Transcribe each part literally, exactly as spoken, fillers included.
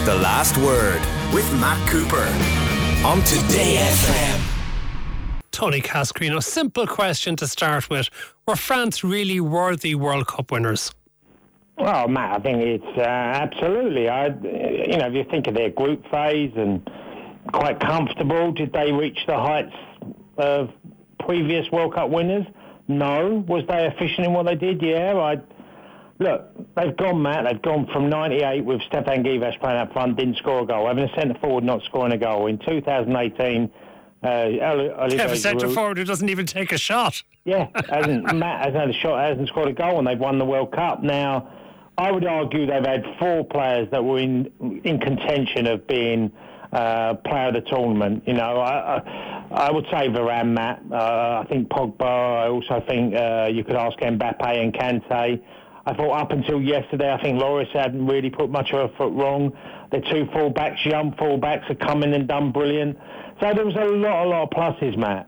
The Last Word with Matt Cooper on Today F M. Tony Cascarino, simple question to start with. Were France really worthy World Cup winners? Well, Matt, I think it's uh, absolutely. I, you know, if you think of their group phase and quite comfortable, did they reach the heights of previous World Cup winners? No. Was they efficient in what they did? Yeah. I Look, they've gone, Matt. They've gone from ninety-eight with Stefan Givas playing up front, didn't score a goal. Having a centre forward not scoring a goal. In two thousand eighteen, uh, Olivier Have a centre forward who doesn't even take a shot. Yeah, hasn't Matt hasn't had a shot, hasn't scored a goal, and they've won the World Cup. Now, I would argue they've had four players that were in in contention of being uh, player of the tournament. You know, I, I, I would say Varane, Matt. Uh, I think Pogba. I also think uh, you could ask Mbappe and Kante. I thought up until yesterday, I think Loris hadn't really put much of a foot wrong. The two full-backs, young full-backs, have come in and done brilliant. So there was a lot, a lot of pluses, Matt.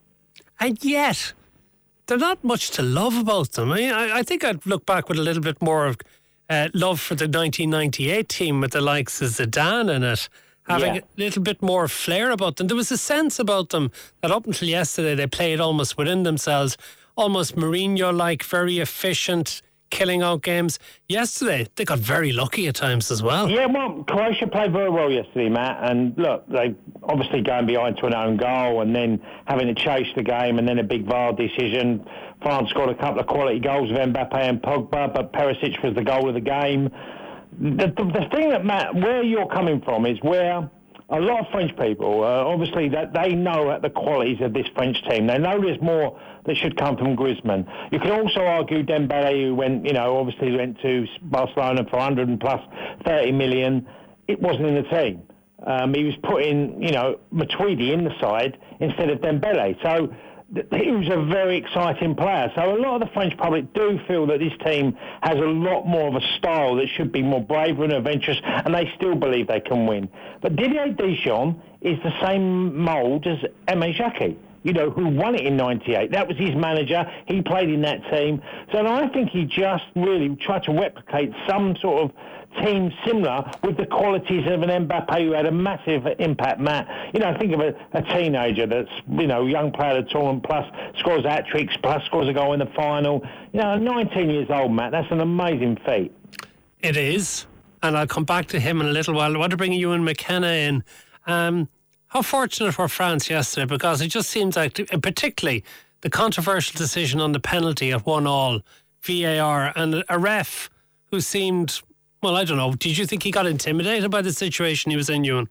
And yet, there's not much to love about them. I mean, I, I think I'd look back with a little bit more of uh, love for the nineteen ninety-eight team with the likes of Zidane in it, having yeah. a little bit more flair about them. There was a sense about them that up until yesterday they played almost within themselves, almost Mourinho-like, very efficient, killing out games. Yesterday, they got very lucky at times as well. Yeah, well, Croatia played very well yesterday, Matt. And look, they obviously going behind to an own goal and then having to chase the game and then a big V A R decision. France scored a couple of quality goals with Mbappe and Pogba, but Perisic was the goal of the game. The, the, the thing that, Matt, where you're coming from is where a lot of French people, uh, obviously, that they know the qualities of this French team. They know there's more that should come from Griezmann. You can also argue Dembele, who went, you know, obviously went to Barcelona for one hundred and plus thirty million. It wasn't in the team. Um, he was putting, you know, Matuidi in the side instead of Dembele. So he was a very exciting player. So a lot of the French public do feel that this team has a lot more of a style that should be more brave and adventurous, and they still believe they can win. But Didier Deschamps is the same mould as Aimé Jacquet, you know, who won it in ninety-eight. That was his manager. He played in that team. So I think he just really tried to replicate some sort of team similar with the qualities of an Mbappe who had a massive impact, Matt. You know, think of a, a teenager that's, you know, young player of the tournament, plus scores hat-tricks, plus scores a goal in the final. You know, nineteen years old, Matt, that's an amazing feat. It is. And I'll come back to him in a little while. I want to bring Ewan McKenna in. Um, how fortunate were France yesterday? Because it just seems like, particularly the controversial decision on the penalty at one all, V A R, and a ref who seemed... Well, I don't know. Did you think he got intimidated by the situation he was in, Ewan?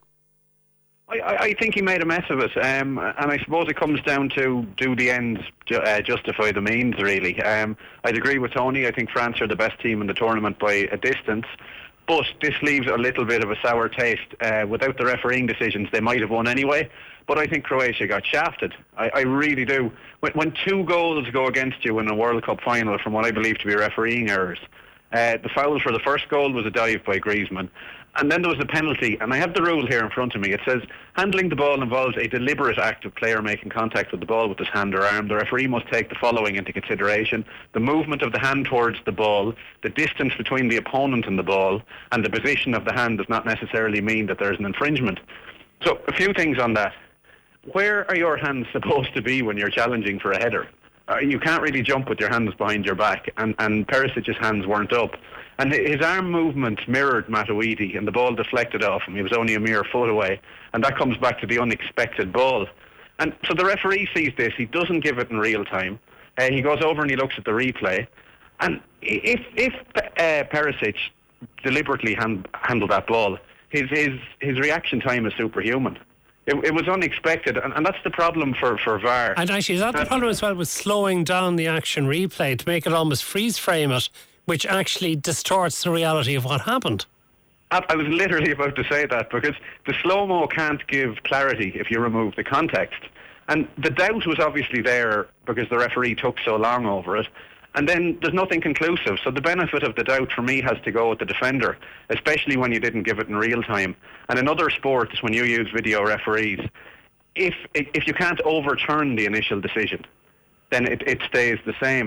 I, I think he made a mess of it, um, and I suppose it comes down to do the ends ju- uh, justify the means, really. Um, I'd agree with Tony. I think France are the best team in the tournament by a distance, but this leaves a little bit of a sour taste. Uh, without the refereeing decisions, they might have won anyway, but I think Croatia got shafted. I, I really do. When, when two goals go against you in a World Cup final from what I believe to be refereeing errors, Uh, the foul for the first goal was a dive by Griezmann. And then there was a penalty, and I have the rule here in front of me. It says, handling the ball involves a deliberate act of player making contact with the ball with his hand or arm. The referee must take the following into consideration: the movement of the hand towards the ball, the distance between the opponent and the ball, and the position of the hand does not necessarily mean that there is an infringement. So, a few things on that. Where are your hands supposed to be when you're challenging for a header? Uh, you can't really jump with your hands behind your back, and, and Perisic's hands weren't up. And his arm movement mirrored Matuidi, and the ball deflected off him. He was only a mere foot away, and that comes back to the unexpected ball. And so the referee sees this. He doesn't give it in real time. Uh, he goes over and he looks at the replay. And if if uh, Perisic deliberately hand, handled that ball, his, his, his reaction time is superhuman. It, it was unexpected, and, and that's the problem for, for V A R. And actually, is that the problem as well with slowing down the action replay to make it almost freeze frame it, which actually distorts the reality of what happened? I, I was literally about to say that, because the slow-mo can't give clarity if you remove the context. And the doubt was obviously there because the referee took so long over it. And then there's nothing conclusive. So the benefit of the doubt for me has to go with the defender, especially when you didn't give it in real time. And in other sports, when you use video referees, if if you can't overturn the initial decision, then it, it stays the same.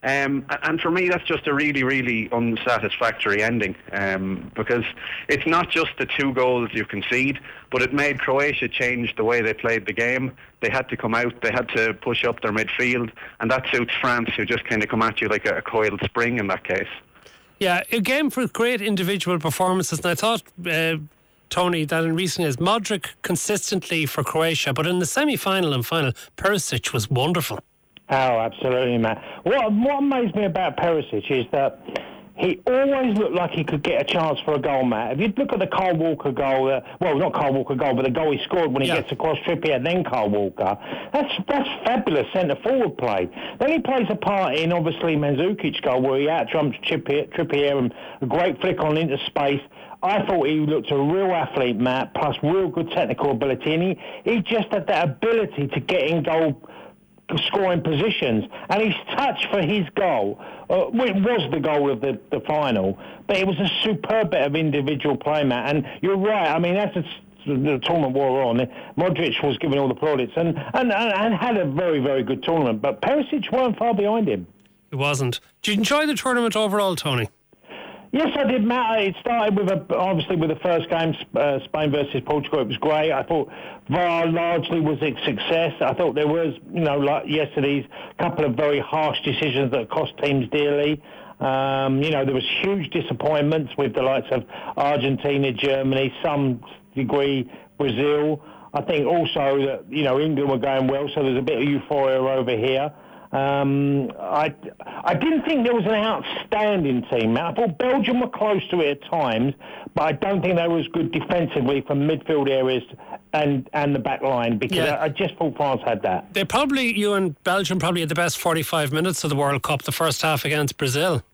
Um, and for me, that's just a really, really unsatisfactory ending, um, because it's not just the two goals you concede, but it made Croatia change the way they played the game. They had to come out, they had to push up their midfield, and that suits France, who just kind of come at you like a, a coiled spring in that case. Yeah, a game for great individual performances, and I thought, uh, Tony, that in recent years, Modric consistently for Croatia, but in the semi-final and final, Perisic was wonderful. Oh, absolutely, Matt. What, what amazed me about Perisic is that he always looked like he could get a chance for a goal, Matt. If you look at the Kyle Walker goal, uh, well, not Kyle Walker goal, but the goal he scored when he yeah. gets across Trippier, then Kyle Walker, that's that's fabulous centre-forward play. Then he plays a part in, obviously, Mandzukic's goal, where he out-jumps Trippier, Trippier and a great flick on into space. I thought he looked a real athlete, Matt, plus real good technical ability, and he, he just had that ability to get in goal scoring positions, and his touch for his goal, uh, it was the goal of the, the final, but it was a superb bit of individual play, Matt, and you're right, I mean, as the, the tournament wore on, Modric was giving all the plaudits and, and, and had a very, very good tournament, but Perisic weren't far behind him. It wasn't. Did you enjoy the tournament overall, Tony? Yes, I did, Matt. It started with a, obviously with the first game, uh, Spain versus Portugal. It was great. I thought V A R largely was a success. I thought there was, you know, like yesterday's couple of very harsh decisions that cost teams dearly. Um, you know, there was huge disappointments with the likes of Argentina, Germany, some degree Brazil. I think also that, you know, England were going well, so there's a bit of euphoria over here. Um, I, I didn't think there was an outstanding team. I thought Belgium were close to it at times, but I don't think they were as good defensively from midfield areas and, and the back line, because yeah. I, I just thought France had that. They probably, you and Belgium probably had the best forty-five minutes of the World Cup, the first half against Brazil.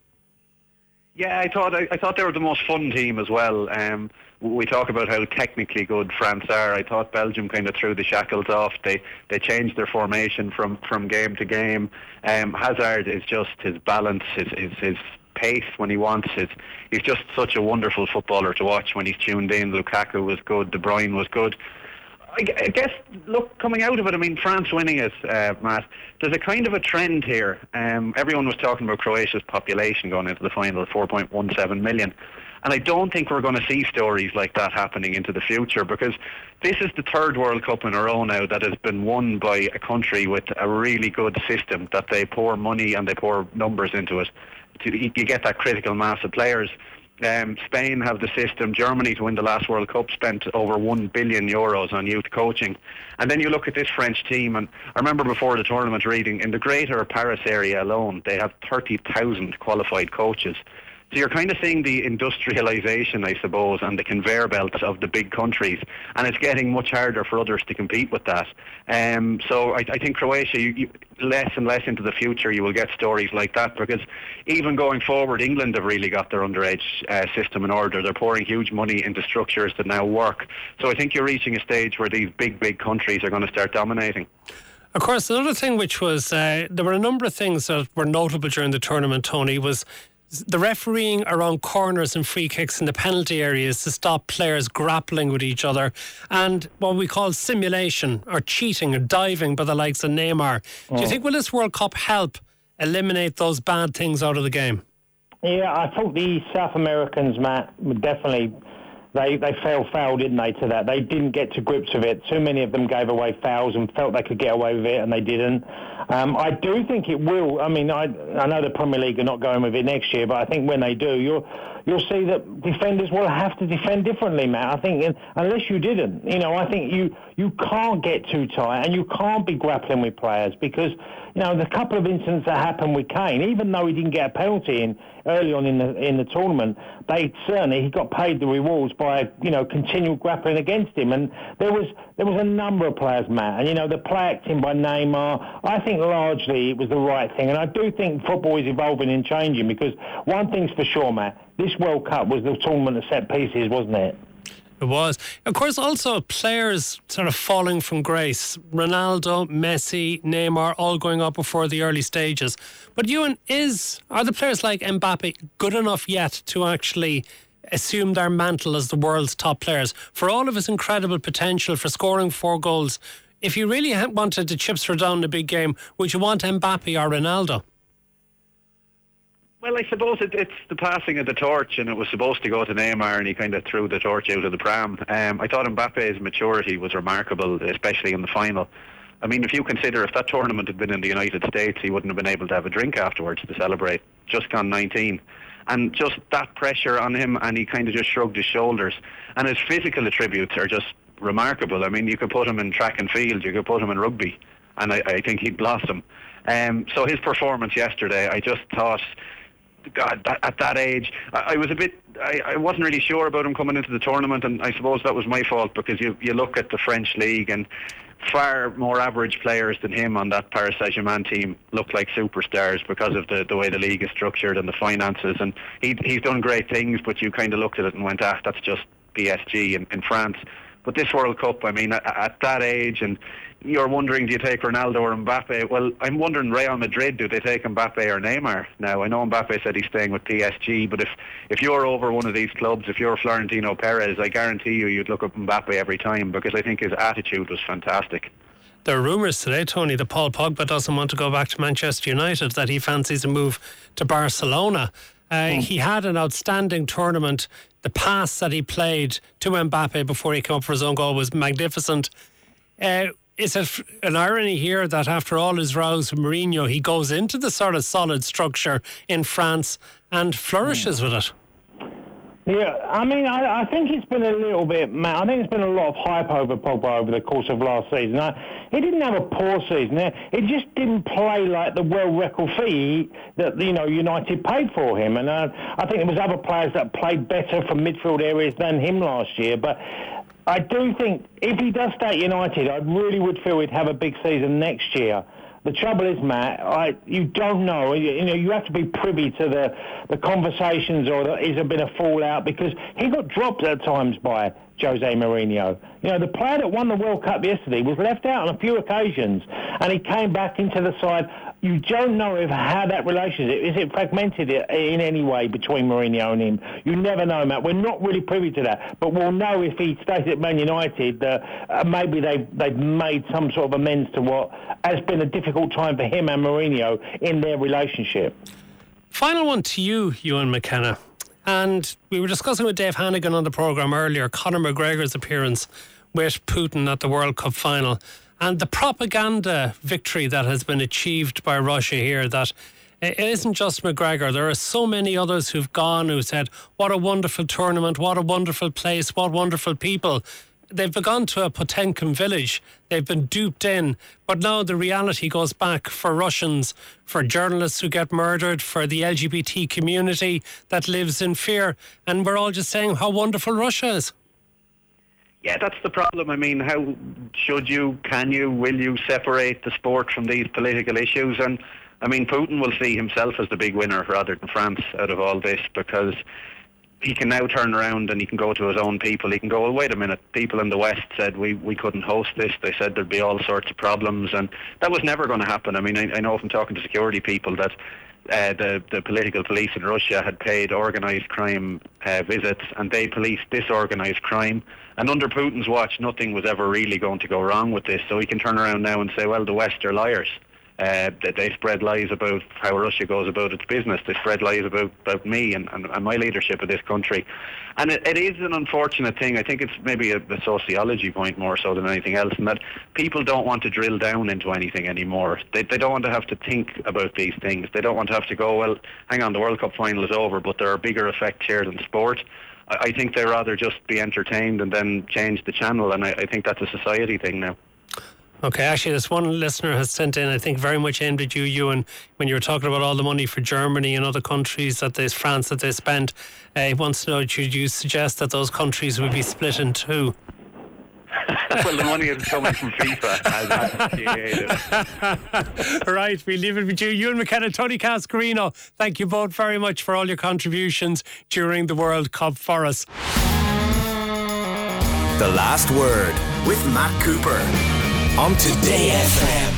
Yeah, I thought I, I thought they were the most fun team as well. Um, we talk about how technically good France are. I thought Belgium kind of threw the shackles off. They they changed their formation from, from game to game. Um, Hazard is just his balance, his, his his pace when he wants. His, he's just such a wonderful footballer to watch when he's tuned in. Lukaku was good. De Bruyne was good. I, I guess, look, coming out of it, I mean, France winning it, uh, Matt, there's a kind of a trend here. Um, everyone was talking about Croatia's population going into the final, four point one seven million. And I don't think we're going to see stories like that happening into the future, because this is the third World Cup in a row now that has been won by a country with a really good system, that they pour money and they pour numbers into it. You get that critical mass of players. Um, Spain have the system. Germany, to win the last World Cup, spent over one billion euros on youth coaching. And then you look at this French team, and I remember before the tournament reading, in the greater Paris area alone, they have thirty thousand qualified coaches. So you're kind of seeing the industrialisation, I suppose, and the conveyor belts of the big countries, and it's getting much harder for others to compete with that. Um, so I, I think Croatia, you, you, less and less into the future, you will get stories like that, because even going forward, England have really got their underage uh, system in order. They're pouring huge money into structures that now work. So I think you're reaching a stage where these big, big countries are going to start dominating. Of course, another thing which was, uh, there were a number of things that were notable during the tournament, Tony, was the refereeing around corners and free kicks in the penalty areas to stop players grappling with each other, and what we call simulation or cheating or diving by the likes of Neymar. Oh. Do you think will this World Cup help eliminate those bad things out of the game? Yeah, I thought the South Americans, Matt, would definitely... They they fell foul, didn't they, to that? They didn't get to grips with it. Too many of them gave away fouls and felt they could get away with it, and they didn't. Um, I do think it will. I mean, I I know the Premier League are not going with it next year, but I think when they do, you'll you'll see that defenders will have to defend differently, Matt. I think unless you didn't, you know, I think you you can't get too tight and you can't be grappling with players, because you know the couple of incidents that happened with Kane, even though he didn't get a penalty in early on in the in the tournament, they certainly he got paid the rewards by you know continual grappling against him, and there was there was a number of players, Matt, and you know the play acting by Neymar. I think largely it was the right thing, and I do think football is evolving and changing, because one thing's for sure, Matt, this World Cup was the tournament of set pieces, wasn't it? It was. Of course, also players sort of falling from grace. Ronaldo, Messi, Neymar, all going up before the early stages. But Ewan, is are the players like Mbappe good enough yet to actually assume their mantle as the world's top players? For all of his incredible potential for scoring four goals, if you really wanted the chips were down in a big game, would you want Mbappe or Ronaldo? Well, I suppose it, it's the passing of the torch, and it was supposed to go to Neymar, and he kind of threw the torch out of the pram. Um, I thought Mbappe's maturity was remarkable, especially in the final. I mean, if you consider if that tournament had been in the United States, he wouldn't have been able to have a drink afterwards to celebrate. Just gone nineteen. And just that pressure on him, and he kind of just shrugged his shoulders. And his physical attributes are just remarkable. I mean, you could put him in track and field, you could put him in rugby, and I, I think he'd blossom. Um, so his performance yesterday, I just thought... God, that, at that age, I, I was a bit. I, I wasn't really sure about him coming into the tournament, and I suppose that was my fault because you you look at the French league and far more average players than him on that Paris Saint-Germain team look like superstars because of the, the way the league is structured and the finances. And he he's done great things, but you kind of looked at it and went, ah, that's just P S G in, in France. But this World Cup, I mean, at, at that age, and you're wondering, do you take Ronaldo or Mbappe? Well, I'm wondering, Real Madrid, do they take Mbappe or Neymar? Now, I know Mbappe said he's staying with P S G, but if, if you're over one of these clubs, if you're Florentino Perez, I guarantee you, you'd look up Mbappe every time because I think his attitude was fantastic. There are rumours today, Tony, that Paul Pogba doesn't want to go back to Manchester United, that he fancies a move to Barcelona. Uh, mm. He had an outstanding tournament. The pass that he played to Mbappe before he came up for his own goal was magnificent. Uh, is it an irony here that after all his rows with Mourinho, he goes into the sort of solid structure in France and flourishes mm. with it? Yeah, I mean, I, I think it's been a little bit, man, I think it's been a lot of hype over Pogba over the course of last season. I, he didn't have a poor season. It just didn't play like the world record fee that, you know, United paid for him. And uh, I think there was other players that played better from midfield areas than him last year. But I do think if he does stay at United, I really would feel he'd have a big season next year. The trouble is, Matt, I, you don't know. You, you know, you have to be privy to the, the conversations, or the, has there been a fallout? Because he got dropped at times by Jose Mourinho. You know, the player that won the World Cup yesterday was left out on a few occasions, and he came back into the side. You don't know if how that relationship, is it fragmented in any way between Mourinho and him? You never know, Matt. We're not really privy to that, but we'll know if he stays at Man United, uh, uh, maybe they've, they've made some sort of amends to what has been a difficult time for him and Mourinho in their relationship. Final one to you, Ewan McKenna. And we were discussing with Dave Hannigan on the programme earlier, Conor McGregor's appearance with Putin at the World Cup final. And the propaganda victory that has been achieved by Russia here, that it isn't just McGregor. There are so many others who've gone who said, what a wonderful tournament, what a wonderful place, what wonderful people. They've gone to a Potemkin village. They've been duped in. But now the reality goes back for Russians, for journalists who get murdered, for the L G B T community that lives in fear. And we're all just saying how wonderful Russia is. Yeah, that's the problem. I mean, how should you, can you, will you separate the sport from these political issues? And, I mean, Putin will see himself as the big winner rather than France out of all this, because he can now turn around and he can go to his own people. He can go, well, wait a minute, people in the West said we, we couldn't host this. They said there'd be all sorts of problems, and that was never going to happen. I mean, I, I know from talking to security people that Uh, the, the political police in Russia had paid organised crime uh, visits, and they policed disorganised crime. And under Putin's watch, nothing was ever really going to go wrong with this. So he can turn around now and say, well, the West are liars. Uh, that they spread lies about how Russia goes about its business. They spread lies about, about me and, and, and my leadership of this country. And it, it is an unfortunate thing. I think it's maybe a, a sociology point more so than anything else, in that people don't want to drill down into anything anymore. They, they don't want to have to think about these things. They don't want to have to go, well, hang on, the World Cup final is over, but there are bigger effects here than sport. I, I think they rather just be entertained and then change the channel, and I, I think that's a society thing now. Okay, actually, this one listener has sent in, I think, very much aimed at you, Ewan, when you were talking about all the money for Germany and other countries, that there's France, that they spent. Uh, he wants to know, should you suggest that those countries would be split in two? Well, the money is coming from FIFA. Right, we leave it with you. Ewan McKenna, Tony Cascarino, thank you both very much for all your contributions during the World Cup for us. The Last Word with Matt Cooper on Today F M.